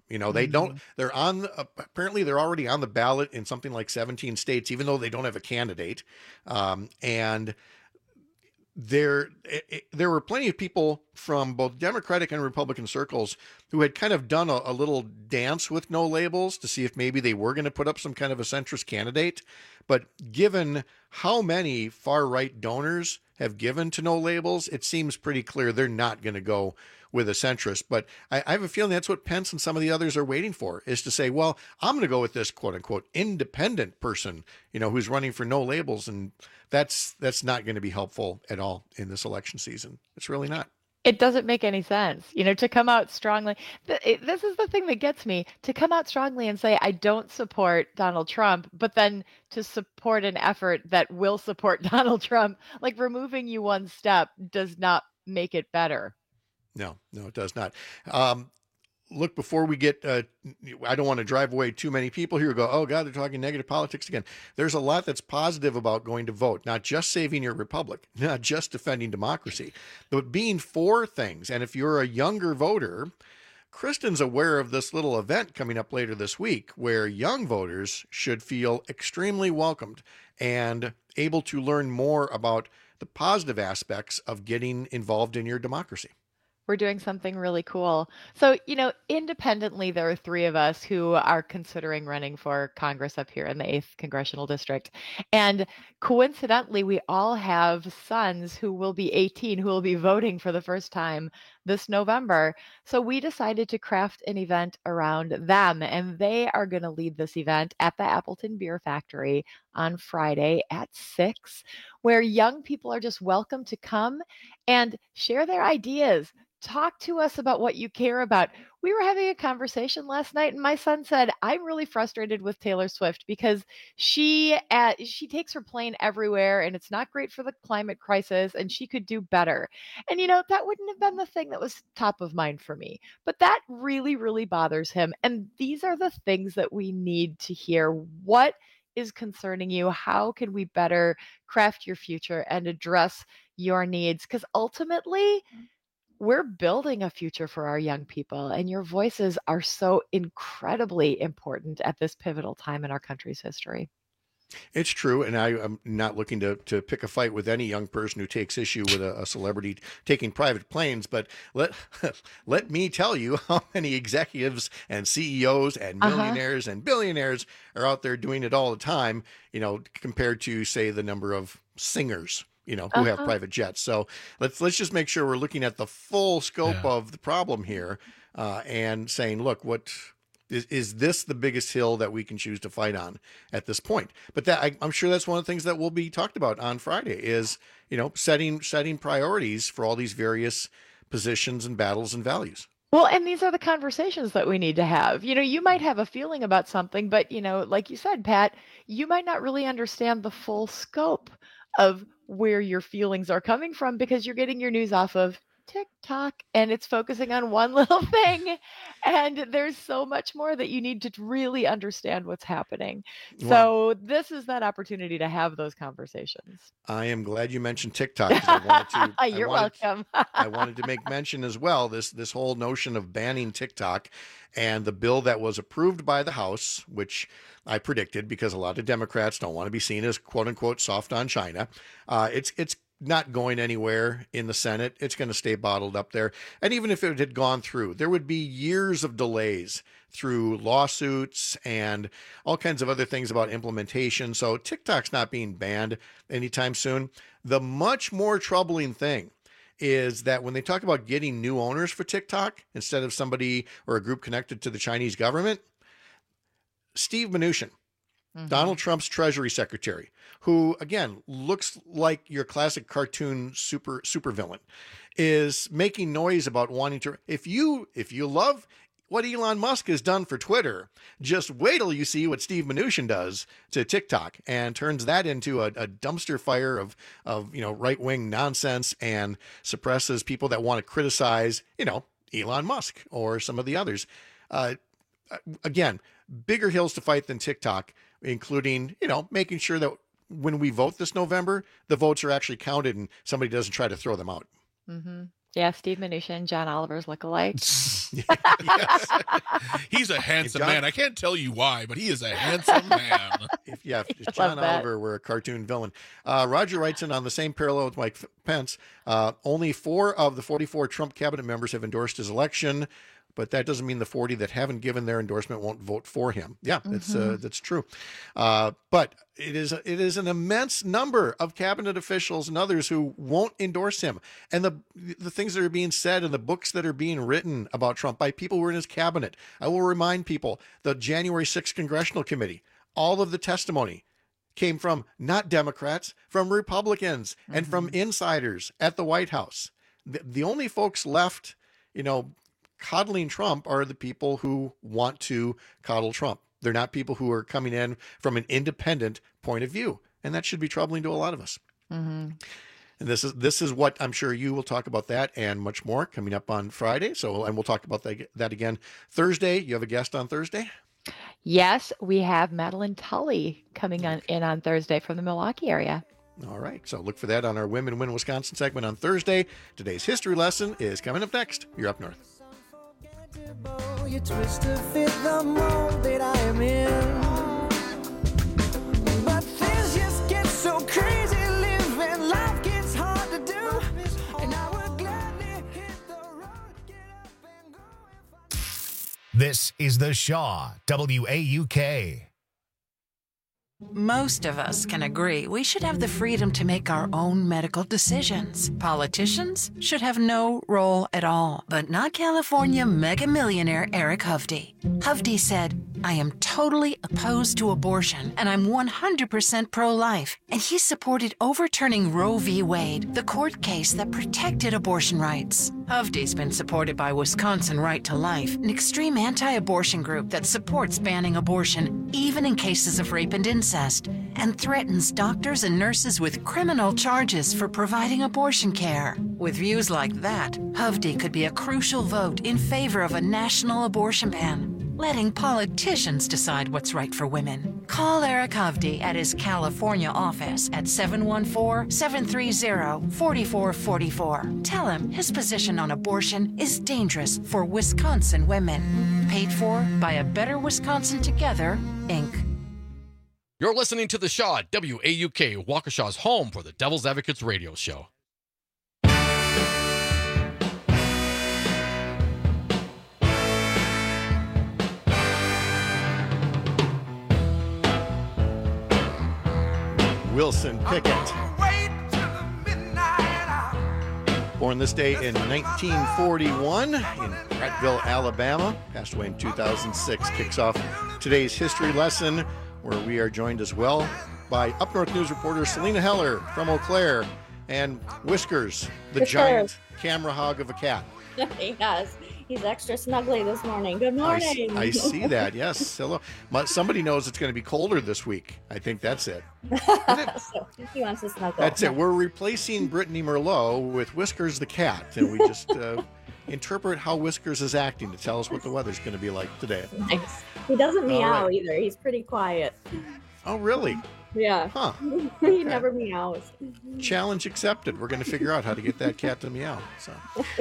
Apparently they're already on the ballot in something like 17 states, even though they don't have a candidate. And there were plenty of people from both Democratic and Republican circles who had kind of done a little dance with no labels to see if maybe they were going to put up some kind of a centrist candidate. But given how many far-right donors have given to no labels, it seems pretty clear they're not going to go with a centrist. But I have a feeling that's what Pence and some of the others are waiting for, is to say, well, I'm going to go with this quote unquote independent person, who's running for no labels. And that's not going to be helpful at all in this election season. It's really not. It doesn't make any sense, to come out strongly. This is the thing that gets me, to come out strongly and say, I don't support Donald Trump, but then to support an effort that will support Donald Trump, like removing you one step does not make it better. No, it does not. Look, before we get, I don't want to drive away too many people here who go, oh God, they're talking negative politics again. There's a lot that's positive about going to vote, not just saving your republic, not just defending democracy, but being for things. And if you're a younger voter, Kristen's aware of this little event coming up later this week where young voters should feel extremely welcomed and able to learn more about the positive aspects of getting involved in your democracy. we're doing something really cool. So, independently, there are 3 of us who are considering running for Congress up here in the 8th Congressional District. And coincidentally, we all have sons who will be 18, who will be voting for the first time this November. So we decided to craft an event around them, and they are going to lead this event at the Appleton Beer Factory on Friday at 6, where young people are just welcome to come and share their ideas. Talk to us about what you care about. We were having a conversation last night, and my son said, I'm really frustrated with Taylor Swift because she takes her plane everywhere, and it's not great for the climate crisis, and she could do better. And, that wouldn't have been the thing that was top of mind for me. But that really, really bothers him. And these are the things that we need to hear. What is concerning you? How can we better craft your future and address your needs? Because ultimately, we're building a future for our young people, and your voices are so incredibly important at this pivotal time in our country's history. It's true, and I'm not looking to pick a fight with any young person who takes issue with a celebrity taking private planes, but let me tell you how many executives and CEOs and millionaires and billionaires are out there doing it all the time, compared to, say, the number of singers who have private jets. So let's just make sure we're looking at the full scope of the problem here, and saying, look, what is this the biggest hill that we can choose to fight on at this point? But I'm sure that's one of the things that will be talked about on Friday is, setting priorities for all these various positions and battles and values. Well, and these are the conversations that we need to have. You might have a feeling about something, but, like you said, Pat, you might not really understand the full scope of where your feelings are coming from because you're getting your news off of TikTok and it's focusing on one little thing. And there's so much more that you need to really understand what's happening. So this is that opportunity to have those conversations. I am glad you mentioned TikTok. You're welcome. I wanted to make mention as well, this whole notion of banning TikTok and the bill that was approved by the House, which I predicted because a lot of Democrats don't want to be seen as quote unquote soft on China. It's not going anywhere in the Senate. It's going to stay bottled up there. And even if it had gone through, there would be years of delays through lawsuits and all kinds of other things about implementation. So TikTok's not being banned anytime soon. The much more troubling thing is that when they talk about getting new owners for TikTok instead of somebody or a group connected to the Chinese government, Steve Mnuchin, Donald Trump's Treasury Secretary, who, again, looks like your classic cartoon supervillain, is making noise about wanting to. If you love what Elon Musk has done for Twitter, just wait till you see what Steve Mnuchin does to TikTok and turns that into a dumpster fire of right-wing nonsense and suppresses people that want to criticize, Elon Musk or some of the others. Again, bigger hills to fight than TikTok, including, making sure that when we vote this November, the votes are actually counted and somebody doesn't try to throw them out. Mm-hmm. Yeah, Steve Mnuchin, John Oliver's lookalike. Yes. He's a handsome man. I can't tell you why, but he is a handsome man. If John Oliver were a cartoon villain. Roger writes in on the same parallel with Mike Pence. Only 4 of the 44 Trump cabinet members have endorsed his election, but that doesn't mean the 40 that haven't given their endorsement won't vote for him. Yeah, that's true. But it is an immense number of cabinet officials and others who won't endorse him. And the things that are being said and the books that are being written about Trump by people who are in his cabinet. I will remind people, the January 6th Congressional Committee, all of the testimony came from not Democrats, from Republicans and from insiders at the White House. The only folks left, coddling Trump are the people who want to coddle Trump. They're not people who are coming in from an independent point of view. And that should be troubling to a lot of us. Mm-hmm. And this is what I'm sure you will talk about that and much more coming up on Friday. And we'll talk about that again Thursday. You have a guest on Thursday? Yes, we have Madeline Tully coming in on Thursday from the Milwaukee area. All right. So look for that on our Women Win Wisconsin segment on Thursday. Today's history lesson is coming up next. You're Up North. You twist to fit the mold that I am in. But things just get so crazy living. Life gets hard to do. And I would gladly hit the road. This is The Shaw, WAUK. Most of us can agree we should have the freedom to make our own medical decisions. Politicians should have no role at all, but not California mega millionaire Eric Hovde. Hovde said, "I am totally opposed to abortion, and I'm 100% pro-life." And he supported overturning Roe v. Wade, the court case that protected abortion rights. Hovde's been supported by Wisconsin Right to Life, an extreme anti-abortion group that supports banning abortion, even in cases of rape and incest, and threatens doctors and nurses with criminal charges for providing abortion care. With views like that, Hovde could be a crucial vote in favor of a national abortion ban, letting politicians decide what's right for women. Call Eric Hovde at his California office at 714-730-4444. Tell him his position on abortion is dangerous for Wisconsin women. Paid for by A Better Wisconsin Together, Inc. You're listening to The Shaw, WAUK, Waukesha's home for the Devil's Advocates radio show. Wilson Pickett. Born this day in 1941 in Prattville, Alabama. Passed away in 2006. Kicks off today's history lesson, where we are joined as well by Up North News reporter Selena Heller from Eau Claire, and Whiskers, the giant camera hog of a cat. Yes, he's extra snuggly this morning. Good morning. I see that, yes. Hello. Somebody knows it's going to be colder this week. I think that's it. So he wants to snuggle. That's it. We're replacing Brittany Merlot with Whiskers the cat, and we just interpret how Whiskers is acting to tell us what the weather's going to be like today. Nice. He doesn't meow either. He's pretty quiet. Oh, really? Yeah. Huh. He never meows. Challenge accepted. We're going to figure out how to get that cat to meow. So,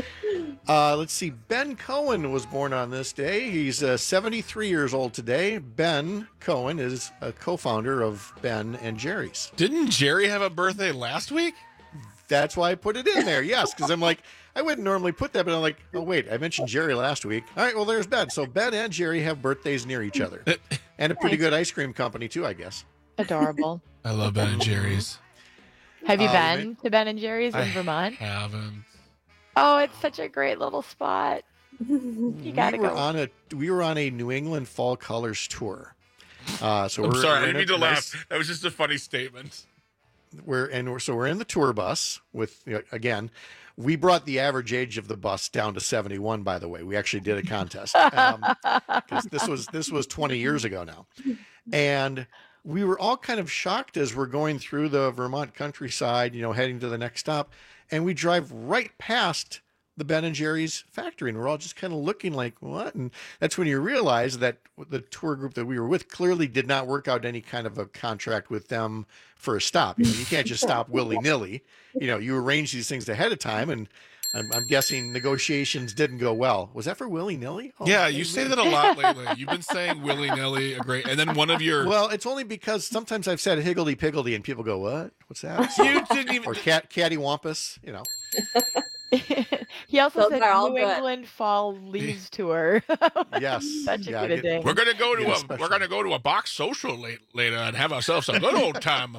let's see. Ben Cohen was born on this day. He's 73 years old today. Ben Cohen is a co-founder of Ben and Jerry's. Didn't Jerry have a birthday last week? That's why I put it in there. Yes, because I'm like, I wouldn't normally put that, but I'm like, oh, wait, I mentioned Jerry last week. All right, well, there's Ben. So Ben and Jerry have birthdays near each other. And a pretty good ice cream company, too, I guess. Adorable. I love Ben and Jerry's. Have you been to Ben and Jerry's in Vermont? I haven't. Oh, it's such a great little spot. You gotta go. We were on a New England Fall Colors tour. So I'm sorry, I didn't mean to laugh. That was just a funny statement. We're in the tour bus with, again, we brought the average age of the bus down to 71, by the way. We actually did a contest because this was 20 years ago now. And we were all kind of shocked as we're going through the Vermont countryside, heading to the next stop. And we drive right past the Ben and Jerry's factory. And we're all just kind of looking like, what? And that's when you realize that the tour group that we were with clearly did not work out any kind of a contract with them for a stop. You can't just stop willy-nilly. You arrange these things ahead of time. And I'm guessing negotiations didn't go well. Was that for willy-nilly? Oh, yeah, you say that a lot lately. You've been saying willy-nilly, and then one of your... Well, it's only because sometimes I've said higgledy-piggledy, and people go, what? What's that? You didn't even... Or cattywampus, He also said all New good. England Fall Leaves Tour. Yes. Such a good day. We're gonna go to a box social later and have ourselves a good old time.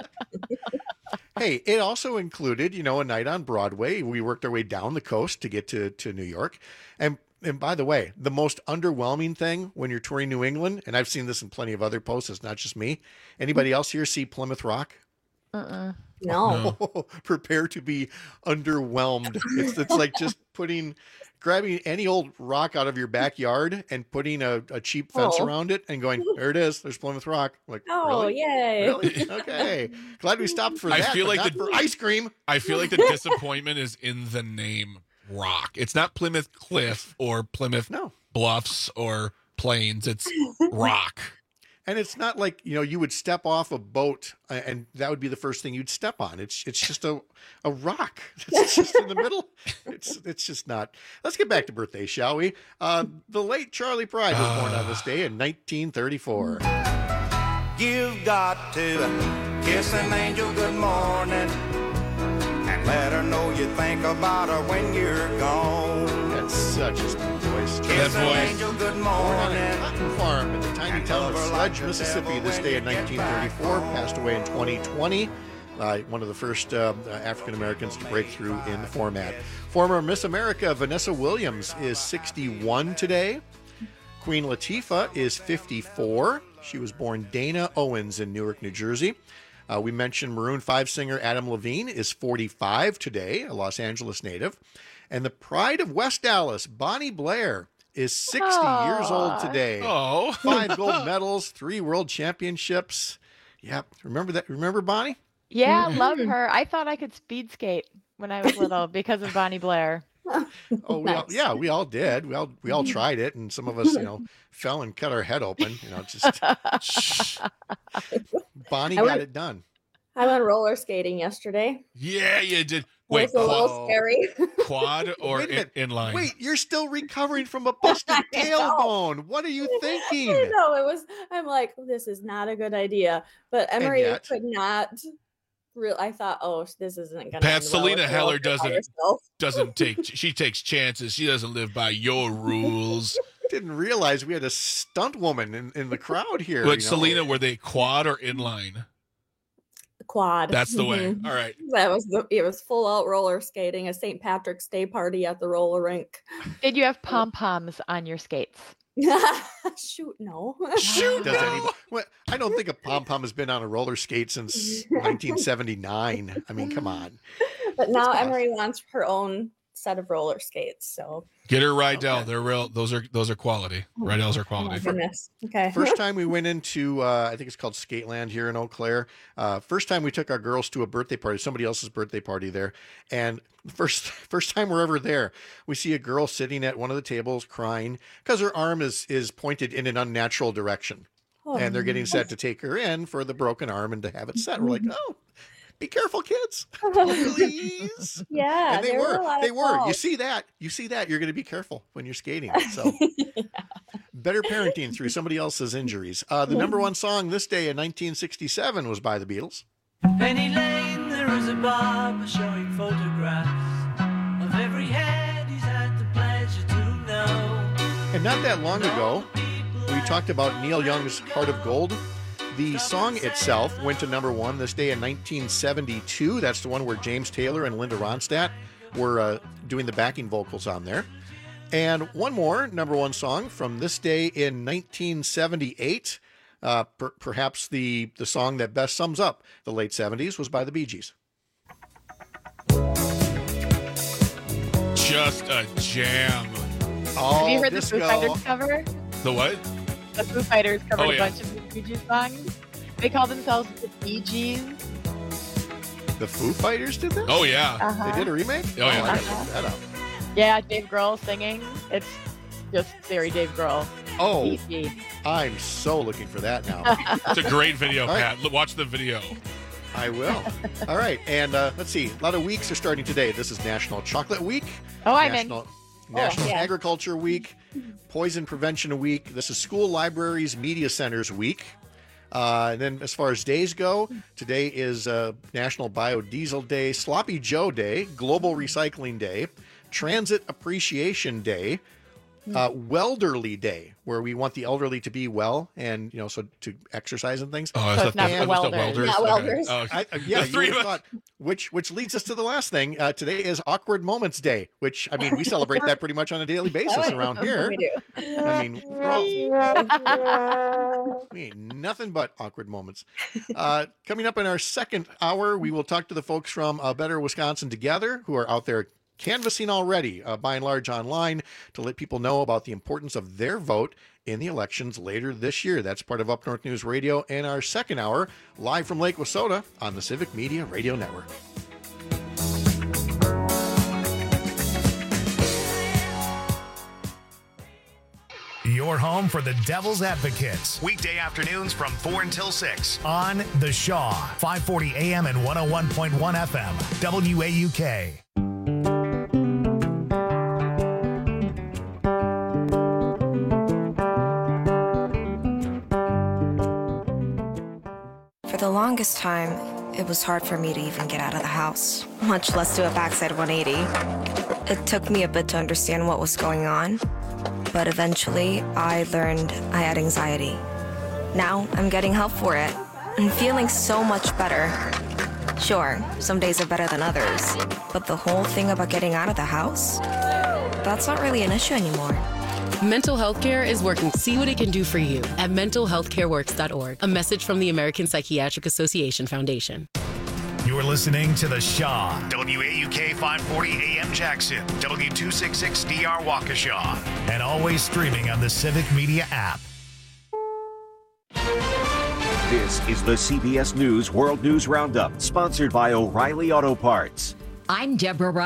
Hey, it also included, a night on Broadway. We worked our way down the coast to get to New York. And by the way, the most underwhelming thing when you're touring New England, and I've seen this in plenty of other posts, it's not just me. Anybody else here see Plymouth Rock? No. Prepare to be underwhelmed. It's like just grabbing any old rock out of your backyard and putting a cheap fence around it and going, there it is. There's Plymouth Rock. Like, really? Yay. Really? Okay. Glad we stopped for that. I feel like for ice cream. I feel like the disappointment is in the name Rock. It's not Plymouth Cliff or Plymouth Bluffs or Plains. It's Rock. And it's not like, you would step off a boat and that would be the first thing you'd step on. It's just a rock. It's just in the middle. It's just not. Let's get back to birthdays, shall we? The late Charlie Pride was born on this day in 1934. You've got to kiss an angel good morning and let her know you think about her when you're gone. That's such a smooth voice. voice. That voice. Good Born on a cotton farm in the tiny town of Sledge, Mississippi, this day in 1934. Passed away in 2020. One of the first African Americans to break through in the format. Former Miss America Vanessa Williams is 61 today. Queen Latifah is 54. She was born Dana Owens in Newark, New Jersey. We mentioned Maroon 5 singer Adam Levine is 45 today, a Los Angeles native. And the pride of West Dallas, Bonnie Blair, is 60 years old today. 5 gold medals, 3 world championships. Yep. Remember that? Remember Bonnie? Yeah, love her. I thought I could speed skate when I was little because of Bonnie Blair. Oh, we all did. We all tried it, and some of us, fell and cut our head open. Just Bonnie got it done. I went roller skating yesterday. Yeah, you did. Wait, it was a little scary. Quad or inline? Wait, you're still recovering from a busted tailbone. What are you thinking? I know I'm like, this is not a good idea. But Emery could not. I thought, this isn't gonna. Pat, Selena Heller doesn't take. She takes chances. She doesn't live by your rules. Didn't realize we had a stunt woman in the crowd here. But Selena, were they quad or inline? Quad. That's the way. All right. It was full out roller skating, a St. Patrick's Day party at the roller rink. Did you have pom-poms on your skates? Shoot, no. Shoot, no. I don't think a pom-pom has been on a roller skate since 1979. I mean, come on. But now Emery wants her own set of roller skates, so get her Rydell. They're real. Those are quality. Rydells are quality. Oh my goodness. Okay. First time we went into I think it's called Skateland here in Eau Claire. First time we took our girls to a birthday party, somebody else's birthday party there, and first time we're ever there, we see a girl sitting at one of the tables crying because her arm is pointed in an unnatural direction, and they're getting set to take her in for the broken arm and to have it set. We're like, oh. Be careful, kids. Please. Yeah. And they were. You see that. You're going to be careful when you're skating. So better parenting through somebody else's injuries. The number one song this day in 1967 was by the Beatles. Penny Lane, there is a barber showing photographs of every head he's had the pleasure to know. And not that long ago, we talked about Neil Young's Heart of Gold. The song itself went to number one this day in 1972. That's the one where James Taylor and Linda Ronstadt were doing the backing vocals on there. And one more number one song from this day in 1978, perhaps the song that best sums up the late 70s, was by the Bee Gees. Just a jam. Have you heard the Foo Fighters cover? The what? The Foo Fighters covered a bunch of the Bee Gees songs. They call themselves the Bee Gees. The Foo Fighters did that? Oh, yeah. Uh-huh. They did a remake? Oh, yeah. I gotta look that up. Yeah, Dave Grohl singing. It's just very Dave Grohl. Oh, Easy. I'm so looking for that now. It's a great video, Right. Pat. Watch the video. I will. All right, and let's see. A lot of weeks are starting today. This is National Chocolate Week. Oh, I'm in. National Agriculture Week, Poison Prevention Week. This is School Libraries Media Centers Week. And then as far as days go, today is National Biodiesel Day, Sloppy Joe Day, Global Recycling Day, Transit Appreciation Day, Welderly Day, where we want the elderly to be well and, so to exercise and things. Oh, so it's not welders. Not welders. Okay. Yeah, you would have thought, which leads us to the last thing. Today is Awkward Moments Day, which, I mean, we celebrate that pretty much on a daily basis around here. We do. I mean, we ain't nothing but awkward moments. Coming up in our second hour, we will talk to the folks from Better Wisconsin Together, who are out there canvassing already, by and large online, to let people know about the importance of their vote in the elections later this year. That's part of Up North News Radio in our second hour, live from Lake Wissota on the Civic Media Radio Network. Your home for the Devil's Advocates. Weekday afternoons from 4 until 6 on The Shaw, 540 AM and 101.1 FM, WAUK. For the longest time, it was hard for me to even get out of the house, much less do a backside 180. It took me a bit to understand what was going on. but eventually I learned I had anxiety. Now I'm getting help for it and feeling so much better. Sure, some days are better than others, but the whole thing about getting out of the house, that's not really an issue anymore. Mental health care is working to see what it can do for you at mentalhealthcareworks.org. A message from the American Psychiatric Association Foundation. You're listening to The Shaw, WAUK 540 AM Jackson, W266DR Waukesha, and always streaming on the Civic Media app. This is the CBS News World News Roundup, sponsored by O'Reilly Auto Parts. I'm Deborah